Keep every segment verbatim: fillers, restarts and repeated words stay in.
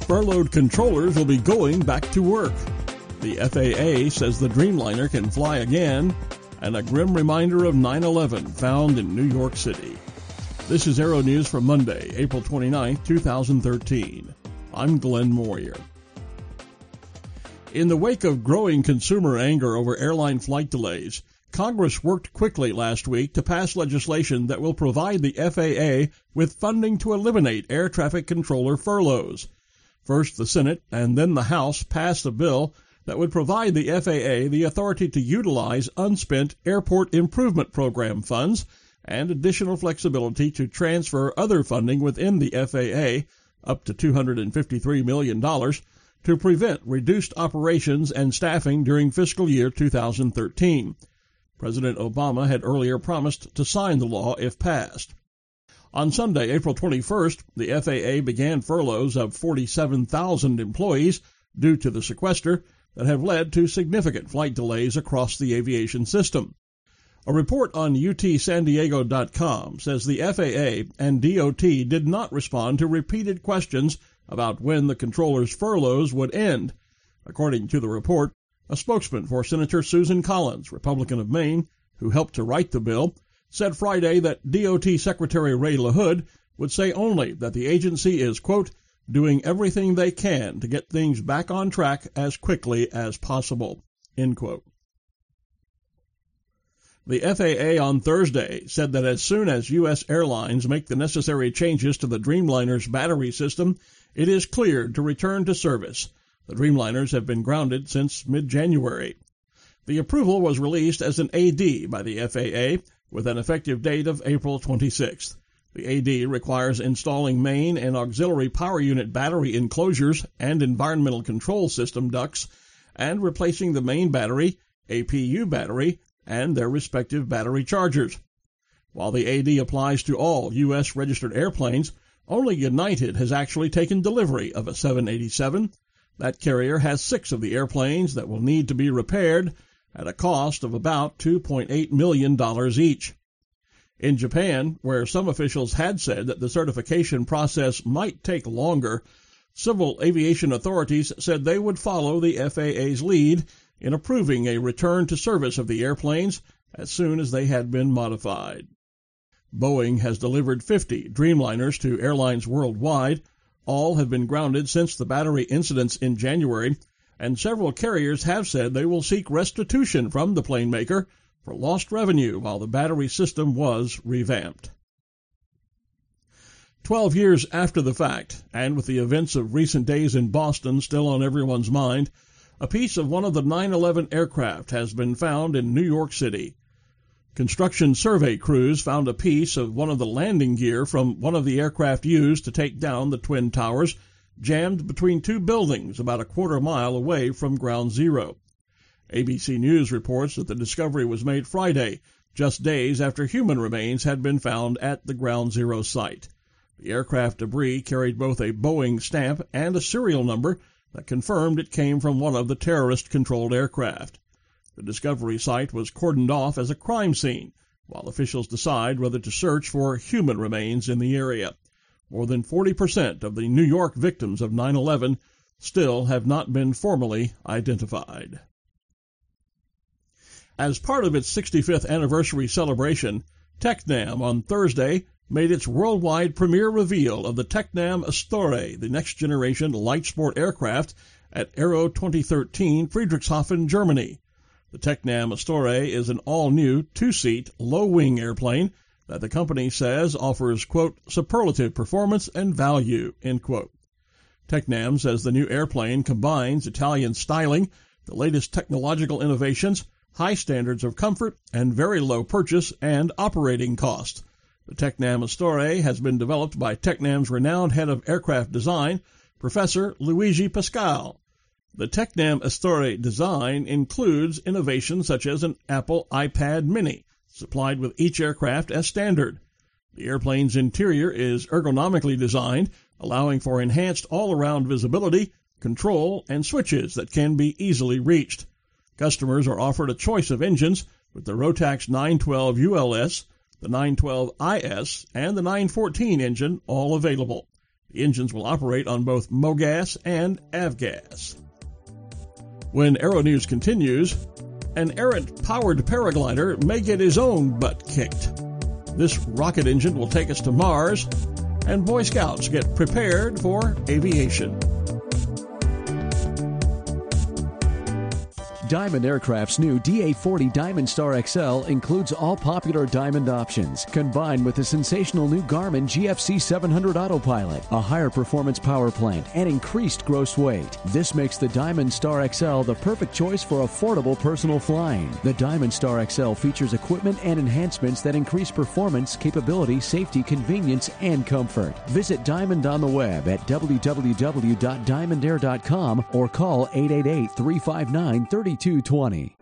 Furloughed controllers will be going back to work. The F A A says the Dreamliner can fly again, and a grim reminder of nine eleven found in New York City. This is Aero News for Monday, April twenty-ninth, two thousand thirteen. I'm Glenn Moyer. In the wake of growing consumer anger over airline flight delays, Congress worked quickly last week to pass legislation that will provide the F A A with funding to eliminate air traffic controller furloughs. First, the Senate and then the House passed a bill that would provide the F A A the authority to utilize unspent Airport Improvement Program funds and additional flexibility to transfer other funding within the F A A, up to two hundred fifty-three million dollars, to prevent reduced operations and staffing during fiscal year two thousand thirteen. President Obama had earlier promised to sign the law if passed. On Sunday, April twenty-first, the F A A began furloughs of forty-seven thousand employees due to the sequester that have led to significant flight delays across the aviation system. A report on U T San Diego dot com says the F A A and D O T did not respond to repeated questions about when the controllers' furloughs would end. According to the report, a spokesman for Senator Susan Collins, Republican of Maine, who helped to write the bill, said Friday that D O T Secretary Ray LaHood would say only that the agency is, quote, doing everything they can to get things back on track as quickly as possible, end quote. The F A A on Thursday said that as soon as U S airlines make the necessary changes to the Dreamliner's battery system, it is cleared to return to service. The Dreamliners have been grounded since mid-January. The approval was released as an A D by the F A A with an effective date of April twenty-sixth. The A D requires installing main and auxiliary power unit battery enclosures and environmental control system ducts and replacing the main battery, A P U battery, and their respective battery chargers. While the A D applies to all U S registered airplanes, only United has actually taken delivery of a seven eighty-seven. That carrier has six of the airplanes that will need to be repaired at a cost of about two point eight million dollars each. In Japan, where some officials had said that the certification process might take longer, civil aviation authorities said they would follow the F A A's lead in approving a return to service of the airplanes as soon as they had been modified. Boeing has delivered fifty Dreamliners to airlines worldwide. All have been grounded since the battery incidents in January, and several carriers have said they will seek restitution from the plane maker for lost revenue while the battery system was revamped. Twelve years after the fact, and with the events of recent days in Boston still on everyone's mind, a piece of one of the nine eleven aircraft has been found in New York City. Construction survey crews found a piece of one of the landing gear from one of the aircraft used to take down the Twin Towers, jammed between two buildings about a quarter mile away from Ground Zero. A B C News reports that the discovery was made Friday, just days after human remains had been found at the Ground Zero site. The aircraft debris carried both a Boeing stamp and a serial number that confirmed it came from one of the terrorist-controlled aircraft. The discovery site was cordoned off as a crime scene, while officials decide whether to search for human remains in the area. More than forty percent of the New York victims of nine eleven still have not been formally identified. As part of its sixty-fifth anniversary celebration, Tecnam on Thursday made its worldwide premiere reveal of the Tecnam Astore, the next-generation light sport aircraft, at Aero twenty thirteen, Friedrichshafen, Germany. The Tecnam Astore is an all-new two-seat, low-wing airplane that the company says offers, quote, superlative performance and value, end quote. Tecnam says the new airplane combines Italian styling, the latest technological innovations, high standards of comfort, and very low purchase and operating costs. The Tecnam Astore has been developed by Tecnam's renowned head of aircraft design, Professor Luigi Pascal. The Tecnam Astore design includes innovations such as an Apple iPad mini, supplied with each aircraft as standard. The airplane's interior is ergonomically designed, allowing for enhanced all-around visibility, control, and switches that can be easily reached. Customers are offered a choice of engines with the Rotax nine twelve U L S, the nine twelve I S, and the nine fourteen engine, all available. The engines will operate on both MoGas and Avgas. When Aero News continues, an errant-powered paraglider may get his own butt kicked. This rocket engine will take us to Mars, and Boy Scouts get prepared for aviation. Diamond Aircraft's new D A forty Diamond Star X L includes all popular Diamond options, combined with the sensational new Garmin G F C seven hundred Autopilot, a higher performance power plant, and increased gross weight. This makes the Diamond Star X L the perfect choice for affordable personal flying. The Diamond Star X L features equipment and enhancements that increase performance, capability, safety, convenience, and comfort. Visit Diamond on the web at w w w dot diamond air dot com or call eight eight eight, three five nine, three two two twenty.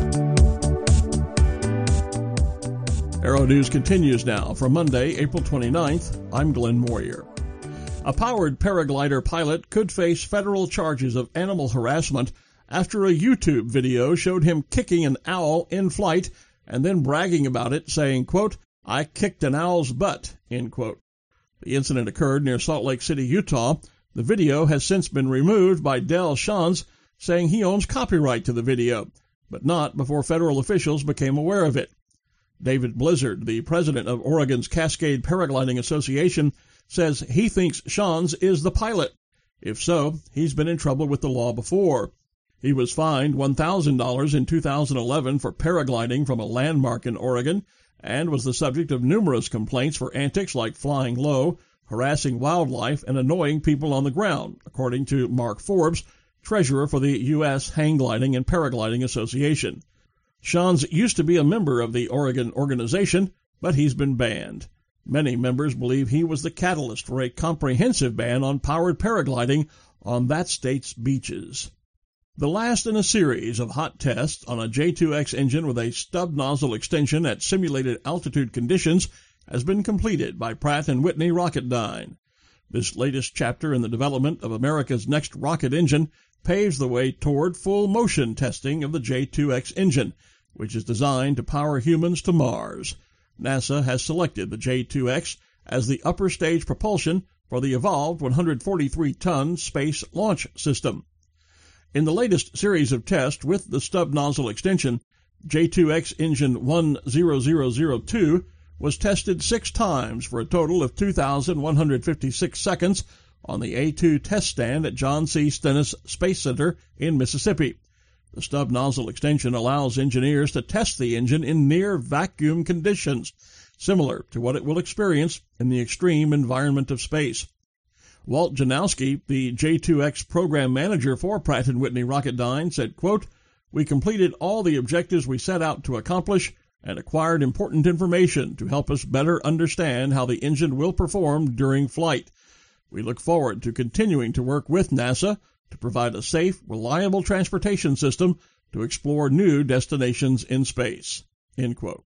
Aero News continues now. From Monday, April twenty-ninth, I'm Glenn Moyer. A powered paraglider pilot could face federal charges of animal harassment after a YouTube video showed him kicking an owl in flight and then bragging about it, saying, quote, "I kicked an owl's butt," end quote. The incident occurred near Salt Lake City, Utah. The video has since been removed by Del Shanz, saying he owns copyright to the video, but not before federal officials became aware of it. David Blizzard, the president of Oregon's Cascade Paragliding Association, says he thinks Shanz is the pilot. If so, he's been in trouble with the law before. He was fined one thousand dollars in two thousand eleven for paragliding from a landmark in Oregon and was the subject of numerous complaints for antics like flying low, harassing wildlife, and annoying people on the ground, according to Mark Forbes, treasurer for the U S Hang Gliding and Paragliding Association. Shanz used to be a member of the Oregon organization, but he's been banned. Many members believe he was the catalyst for a comprehensive ban on powered paragliding on that state's beaches. The last in a series of hot tests on a J two X engine with a stub nozzle extension at simulated altitude conditions has been completed by Pratt and Whitney Rocketdyne. This latest chapter in the development of America's next rocket engine paves the way toward full motion testing of the J two X engine, which is designed to power humans to Mars. NASA has selected the J two X as the upper stage propulsion for the evolved one hundred forty-three ton Space Launch System. In the latest series of tests with the stub nozzle extension, J two X engine one zero zero zero two was tested six times for a total of two thousand one hundred fifty-six seconds on the A two test stand at John C. Stennis Space Center in Mississippi. The stub nozzle extension allows engineers to test the engine in near vacuum conditions, similar to what it will experience in the extreme environment of space. Walt Janowski, the J two X program manager for Pratt and Whitney Rocketdyne, said, quote, "We completed all the objectives we set out to accomplish and acquired important information to help us better understand how the engine will perform during flight. We look forward to continuing to work with NASA to provide a safe, reliable transportation system to explore new destinations in space." End quote.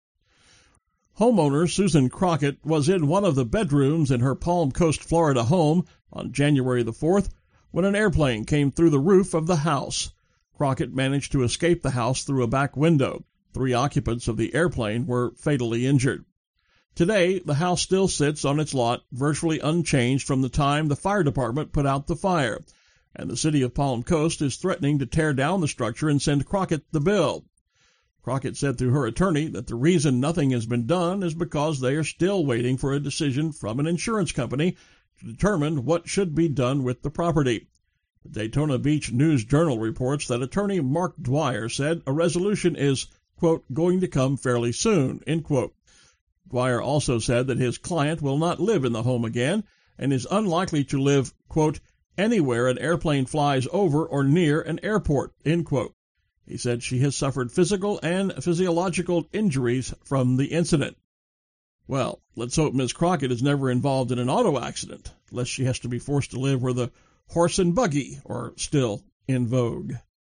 Homeowner Susan Crockett was in one of the bedrooms in her Palm Coast, Florida home on January the fourth when an airplane came through the roof of the house. Crockett managed to escape the house through a back window. Three occupants of the airplane were fatally injured. Today, the house still sits on its lot, virtually unchanged from the time the fire department put out the fire, and the city of Palm Coast is threatening to tear down the structure and send Crockett the bill. Crockett said through her attorney that the reason nothing has been done is because they are still waiting for a decision from an insurance company to determine what should be done with the property. The Daytona Beach News-Journal reports that attorney Mark Dwyer said a resolution is, quote, "going to come fairly soon," end quote. Dwyer also said that his client will not live in the home again and is unlikely to live, quote, "anywhere an airplane flies over or near an airport," end quote. He said she has suffered physical and physiological injuries from the incident. Well, let's hope Miz Crockett is never involved in an auto accident, lest she has to be forced to live where the horse and buggy are still in vogue.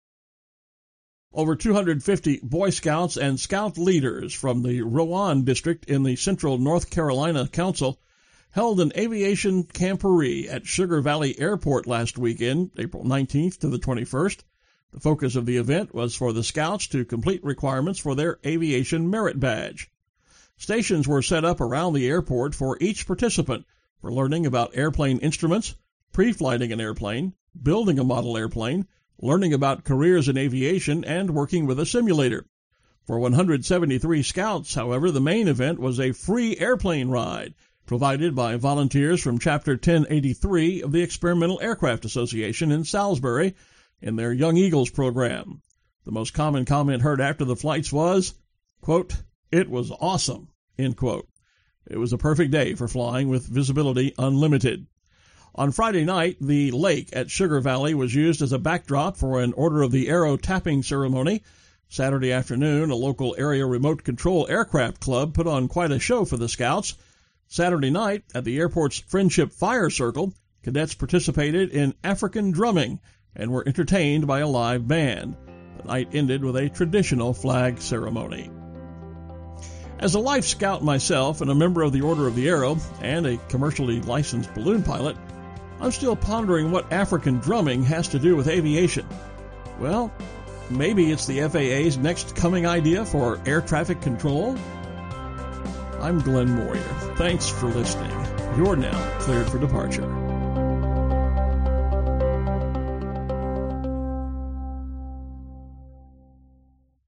Over two hundred fifty Boy Scouts and Scout leaders from the Rowan District in the Central North Carolina Council held an aviation camporee at Sugar Valley Airport last weekend, April nineteenth to the twenty-first. The focus of the event was for the Scouts to complete requirements for their Aviation Merit Badge. Stations were set up around the airport for each participant, for learning about airplane instruments, pre-flighting an airplane, building a model airplane, learning about careers in aviation, and working with a simulator. For one hundred seventy-three scouts, however, the main event was a free airplane ride provided by volunteers from Chapter ten eighty-three of the Experimental Aircraft Association in Salisbury in their Young Eagles program. The most common comment heard after the flights was, quote, "It was awesome," end quote. It was a perfect day for flying with visibility unlimited. On Friday night, the lake at Sugar Valley was used as a backdrop for an Order of the Arrow tapping ceremony. Saturday afternoon, a local area remote control aircraft club put on quite a show for the scouts. Saturday night, at the airport's Friendship Fire Circle, cadets participated in African drumming and were entertained by a live band. The night ended with a traditional flag ceremony. As a Life Scout myself and a member of the Order of the Arrow and a commercially licensed balloon pilot, I'm still pondering what African drumming has to do with aviation. Well, maybe it's the F A A's next coming idea for air traffic control? I'm Glenn Moyer. Thanks for listening. You're now cleared for departure.